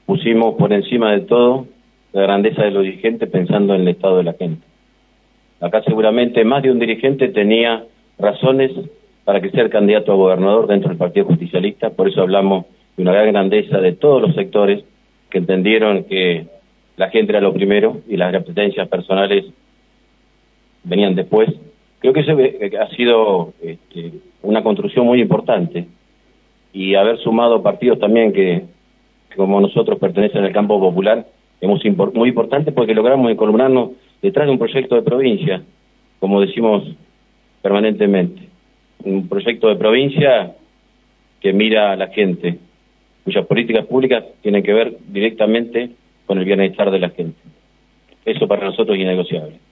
pusimos por encima de todo la grandeza de los dirigentes pensando en el estado de la gente. Acá seguramente más de un dirigente tenía razones para que sea el candidato a gobernador dentro del Partido Justicialista, por eso hablamos de una gran grandeza de todos los sectores que entendieron que la gente era lo primero y las competencias personales venían después. Creo que eso ha sido una construcción muy importante, y haber sumado partidos también que como nosotros pertenecen al campo popular, es muy importante porque logramos incorporarnos detrás de un proyecto de provincia, como decimos permanentemente, un proyecto de provincia que mira a la gente, cuyas políticas públicas tienen que ver directamente con el bienestar de la gente. Eso para nosotros es innegociable.